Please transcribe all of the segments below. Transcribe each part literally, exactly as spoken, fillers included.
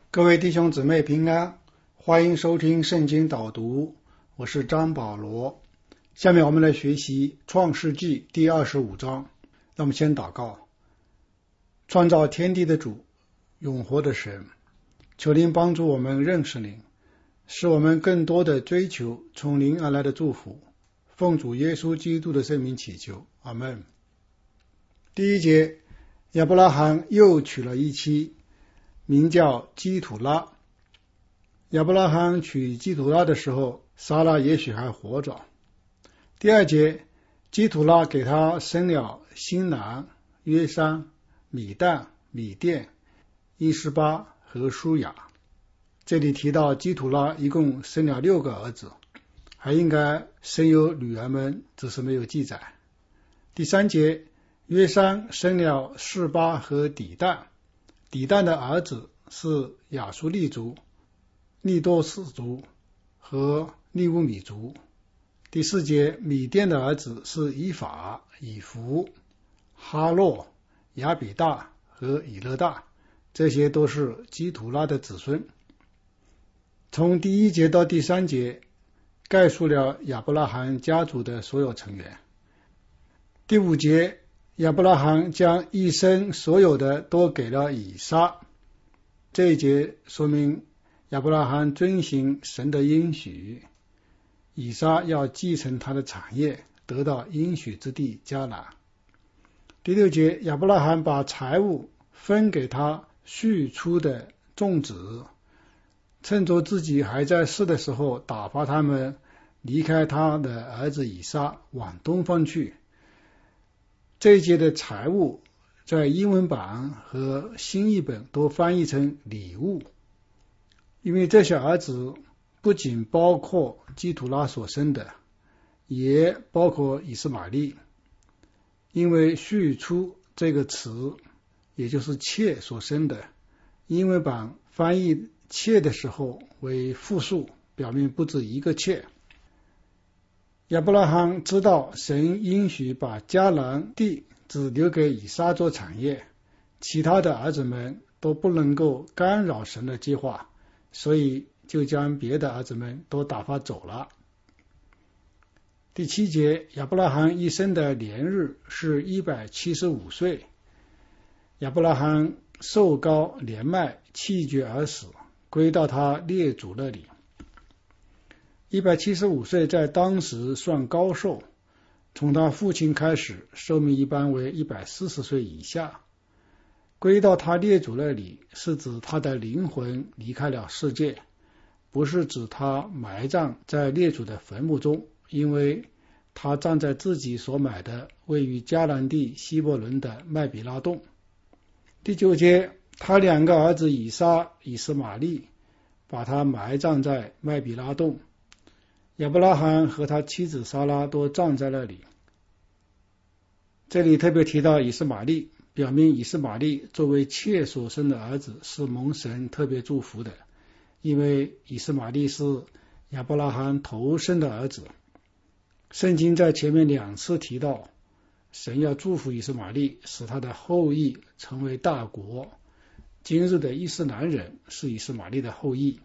各位弟兄姊妹平安，欢迎收听圣经导读，我是张保罗。下面我们来学习创世纪第二十五章。那么先祷告。创造天地的主，永活的神，求您帮助我们认识您，使我们更多的追求从您而来的祝福。奉主耶稣基督的圣名祈求，阿们。第一节，亚伯拉罕又娶了一妻，名叫基土拉。亚伯拉罕娶基土拉的时候，撒拉也许还活着。第二节，基土拉给他生了新郎约山、米旦、米甸、伊施巴和舒雅。这里提到基土拉一共生了六个儿子，还应该生有女儿们，只是没有记载。第三节，约山生了示巴和底旦，底旦的儿子是亚述利族、利多士族和利乌米族。第四节，米甸的儿子是以法、以弗、哈洛、亚比大和以勒大，这些都是基土拉的子孙。从第一节到第三节概述了亚伯拉罕家族的所有成员。第五节，亚伯拉罕将一生所有的都给了以撒。这一节说明亚伯拉罕遵行神的应许，以撒要继承他的产业，得到应许之地迦南。第六节，亚伯拉罕把财物分给他续出的众子，趁着自己还在世的时候，打发他们离开他的儿子以撒，往东方去。这一节的财物在英文版和新译本都翻译成礼物，因为这些儿子不仅包括基土拉所生的，也包括以实玛利。因为续出这个词也就是妾所生的，英文版翻译妾的时候为复数，表明不止一个妾。亚伯拉罕知道神应许把迦南地只留给以撒做产业，其他的儿子们都不能够干扰神的计划，所以就将别的儿子们都打发走了。第七节，亚伯拉罕一生的年日是一百七十五岁。亚伯拉罕寿高年迈，气绝而死，归到他列祖那里。一百七十五岁在当时算高寿，从他父亲开始，寿命一般为一百四十岁以下。归到他列祖那里，是指他的灵魂离开了世界，不是指他埋葬在列祖的坟墓中，因为他葬在自己所买的位于迦南地希伯伦的麦比拉洞。第九节，他两个儿子以撒、以实玛利把他埋葬在麦比拉洞，亚伯拉罕和他妻子撒拉都葬在那里。这里特别提到以实玛利，表明以实玛利作为妾所生的儿子是蒙神特别祝福的，因为以实玛利是亚伯拉罕头生的儿子。圣经在前面两次提到神要祝福以实玛利，使他的后裔成为大国。今日的伊斯兰人是以实玛利的后裔。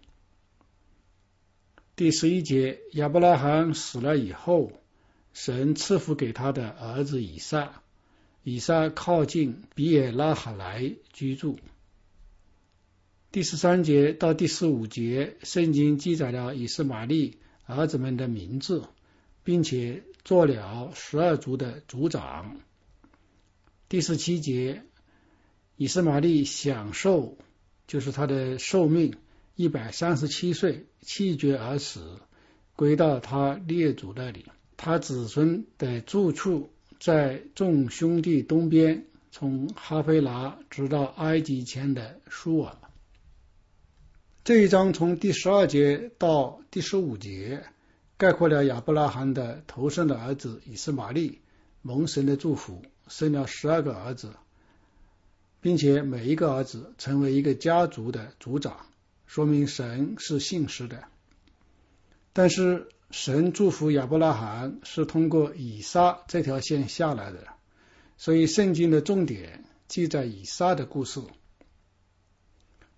第十一节，亚伯拉罕死了以后，神赐福给他的儿子以撒。以撒靠近比尔拉哈莱居住。第十三节到第十五节，圣经记载了以实玛利儿子们的名字，并且做了十二族的族长。第十七节，以实玛利享受，就是他的寿命一百三十七岁，气绝而死，归到他列祖那里。他子孙的住处在众兄弟东边，从哈菲拿直到埃及前的舒尔。这一章从第十二节到第十五节概括了亚伯拉罕的头生的儿子以实玛利蒙神的祝福，生了十二个儿子，并且每一个儿子成为一个家族的族长，说明神是信实的。但是神祝福亚伯拉罕是通过以撒这条线下来的，所以圣经的重点记在以撒的故事。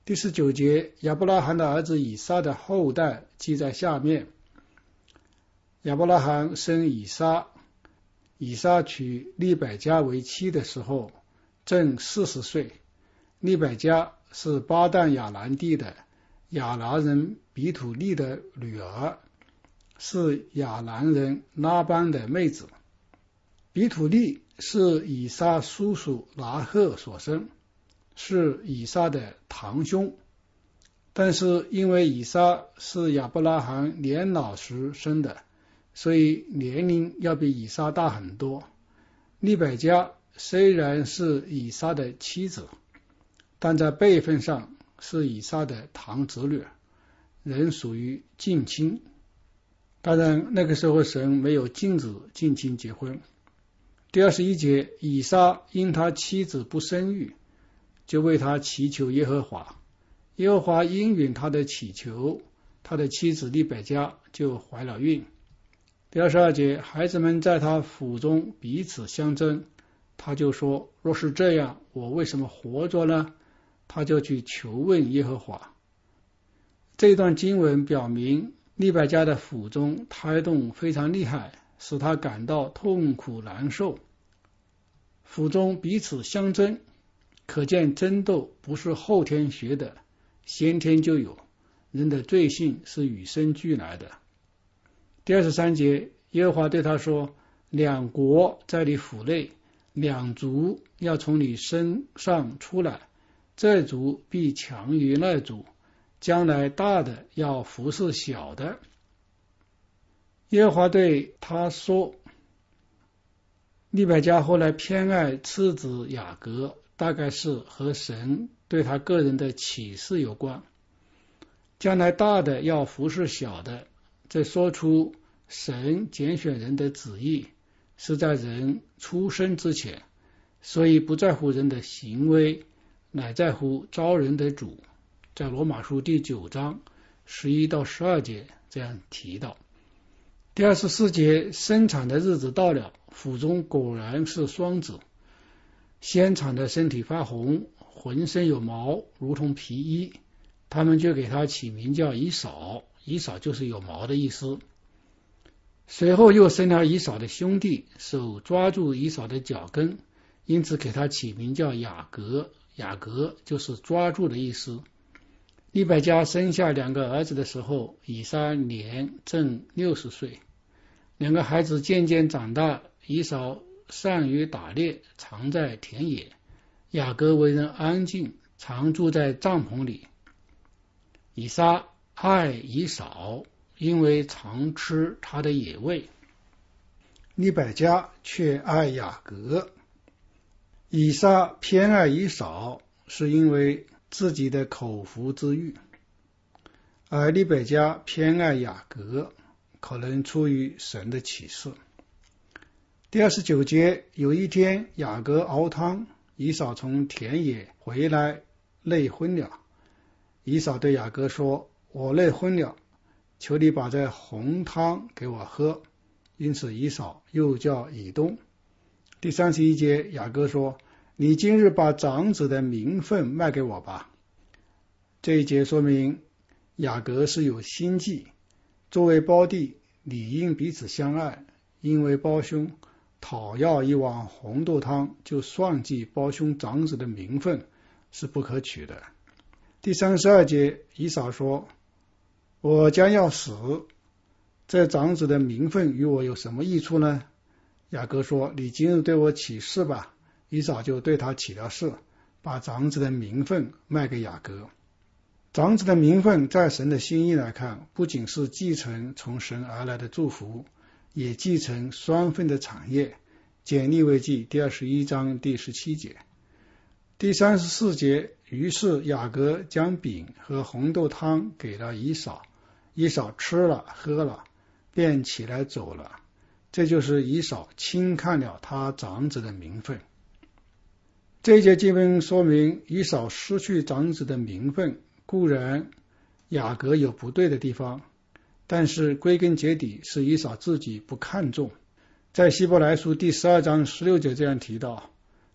第十九节，亚伯拉罕的儿子以撒的后代记在下面。亚伯拉罕生以撒，以撒娶利百加为妻的时候正四十岁。利百加是巴旦亚兰地的亚兰人比土利的女儿，是亚兰人拉班的妹子。比土利是以撒叔叔拿赫所生，是以撒的堂兄，但是因为以撒是亚伯拉罕年老时生的，所以年龄要比以撒大很多。利百加虽然是以撒的妻子，但在辈分上是以撒的堂侄女，仍属于近亲。当然那个时候神没有禁止近亲结婚。第二十一节，以撒因他妻子不生育，就为他祈求耶和华，耶和华应允他的祈求，他的妻子利百加就怀了孕。第二十二节，孩子们在他腹中彼此相争，他就说，若是这样，我为什么活着呢？他就去求问耶和华。这段经文表明利百加的腹中胎动非常厉害，使他感到痛苦难受。腹中彼此相争，可见争斗不是后天学的，先天就有，人的罪性是与生俱来的。第二十三节，耶和华对他说，两国在你腹内，两族要从你身上出来，这族必强于那族，将来大的要服侍小的。耶和华对他说，利百加后来偏爱次子雅各，大概是和神对他个人的启示有关。将来大的要服侍小的，这说出神拣选人的旨意是在人出生之前，所以不在乎人的行为，乃在乎招人的主。在罗马书第九章十一到十二节这样提到。第二十四节，生产的日子到了，腹中果然是双子，先产的身体发红，浑身有毛，如同皮衣，他们就给他起名叫以扫，以扫就是有毛的意思。随后又生了以扫的兄弟，手抓住以扫的脚跟，因此给他起名叫雅各，雅各就是抓住的意思。利百加生下两个儿子的时候，以撒年正六十岁。两个孩子渐渐长大，以扫善于打猎，常在田野；雅各为人安静，常住在帐篷里。以撒爱以扫，因为常吃他的野味；利百加却爱雅各。以撒偏爱以扫，是因为自己的口腹之欲，而利百加偏爱雅各，可能出于神的启示。第二十九节，有一天雅各熬汤，以扫从田野回来，累昏了。以扫对雅各说，我累昏了，求你把这红汤给我喝。因此以扫又叫以东。第三十一节，雅各说，你今日把长子的名分卖给我吧。这一节说明雅各是有心计，作为胞弟理应彼此相爱，因为胞兄讨要一碗红豆汤，就算计胞兄长子的名分，是不可取的。第三十二节，以扫说，我将要死，这长子的名分与我有什么益处呢？雅各说，你今日对我起誓吧。以扫就对他起了誓，把长子的名分卖给雅各。长子的名分在神的心意来看，不仅是继承从神而来的祝福，也继承双份的产业。简利未记第二十一章第十七节。第三十四节，于是雅各将饼和红豆汤给了以扫，以扫吃了喝了，便起来走了。这就是以扫轻看了他长子的名分。这一节经文说明，以扫失去长子的名分，固然雅各有不对的地方，但是归根结底是以扫自己不看重。在希伯来书第十二章十六节这样提到，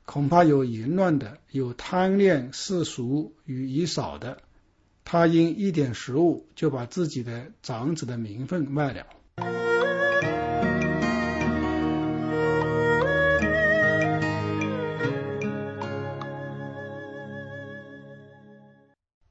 恐怕有淫乱的，有贪恋世俗与以少的，他因一点食物就把自己的长子的名分卖了。